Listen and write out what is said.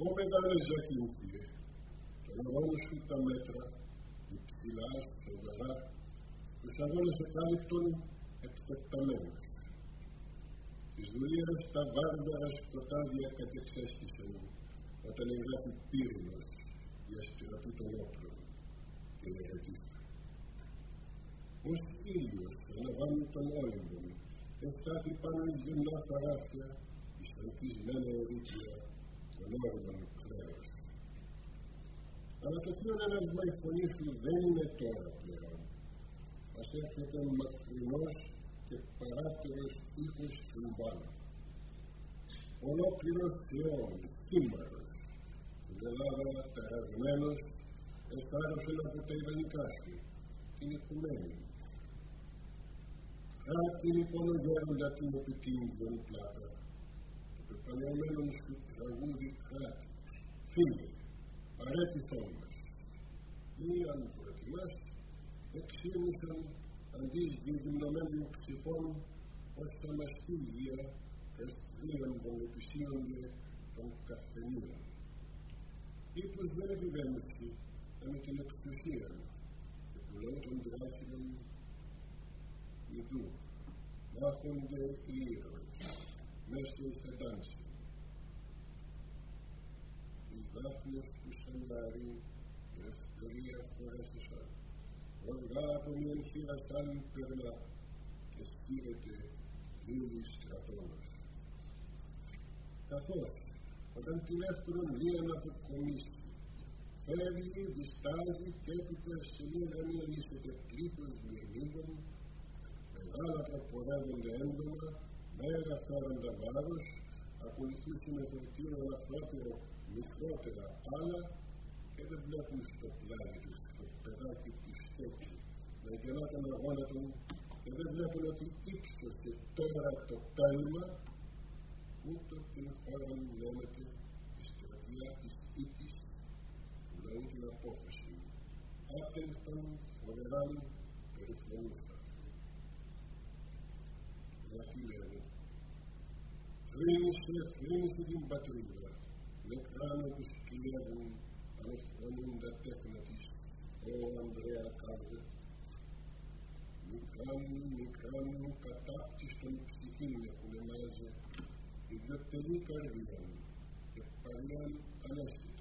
Ω μεγάλε Ζακίνθιε, των ορών σου τα μέτρα, υψηλά, σοβαρά, τους αγώνες εκάλυπτων εκπεπταμένους. Της δουλείας τα βάρβαρα σκοτάδια κατεξέσχισαν, όταν εγγράφει πύρινος η αστραπή των όπλων και η αιρετή σου. Ως ήλιος αναβάνει των Όλυμπων, εφτάθη πάνω εις γυμνά χαράφια, εις ανθισμένα ερήτια των όριμων κλαίος. Αλλά το θείο ένασμα η φωνή σου δεν είναι τώρα πλέον. Μας έρχεται μακρινός και παράτερος ήχος τριμπάνου. Ολόκληρος Θεόν, θύμαρος, την Ελλάδα ταραγμένος, εσάρωσεν από τα ιδανικά σου, την οικουμένη. Χάρτη λοιπόν ο γέροντα την επιτύμβιον πλάτα, το πεπαλαιωμένον σου τραγούδι χάρτη, φύγε, παρέτηθόν μας. Ή αν προτιμάς, εξήρνησαν αντί γυμνωμένων ψηφών ως αμαστίγια καστρίων βολοπισίονται των καφενείων. Ή πως δεν επιβαίνουσι με την εξουσία και του λαού των δράχυλων ιδού μάχονται οι ήρωες μέσα στα τάνσια. Οι δάφνες του Σαντάρι η ελευθερία φορέσισαν. Οργά από μιαν χείρα σαν περνά και στήρεται δίλη στρατώνος. Καθώς όταν την εύκολον λίαν αποκομίσει, φεύγει, διστάζει και έπειτα σε μια γραμμή ανήσεται πλήθος μυρμήγκων, μεγάλα προπορεύονται έντομα, μέγα φέροντα βάρος, ακολουθούσε με φορτίο ελαφρότερο μικρότερα άλλα και δεν βλέπουν στο πλάι τους, το παιδάκι του στέκει, να γελά τον αγώνα του και δεν βλέπουν ότι ύψωσε τώρα το πέλμα, ούτω την χώρα μου λέμεται η στρατιά της ήτης του λαού την απόφαση, άτελτον φοβεράν περιφρονούσα. Γιατί λέω, θρήνησε την πατρίδα, νεκράνω τους κυλεύουν, ανεφρονούν τα τέκνα της, ο Ανδρέα Κάρδε. Μικράνουν κατάπτυστον ψυχήν έχουν εμάζε, ιδιωτελή καρδίαν και παλιάν ανέστηση.